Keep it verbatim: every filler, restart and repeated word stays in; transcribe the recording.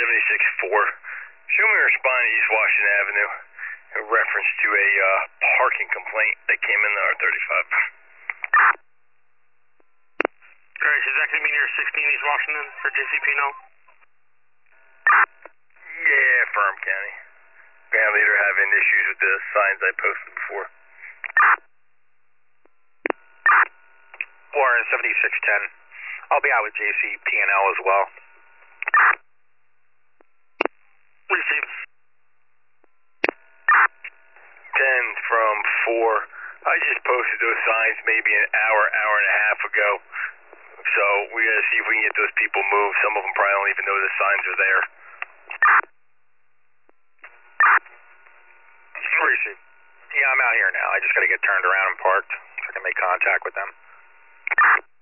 seventy-six four. Show me a respond to East Washington Avenue in reference to a uh, parking complaint that came in the R thirty-five. Alright, is that going to be near sixteen East Washington for J C P now? Yeah, Firm County. Apparently they're having issues with the signs I posted before. Warren seventy-six ten. I'll be out with J C P and L as well. Receive. ten from four. I just posted those signs maybe an hour, hour and a half ago. So we gotta see if we can get those people moved. Some of them probably don't even know the signs are there. Receive. Yeah, I'm out here now. I just gotta get turned around and parked so I can make contact with them.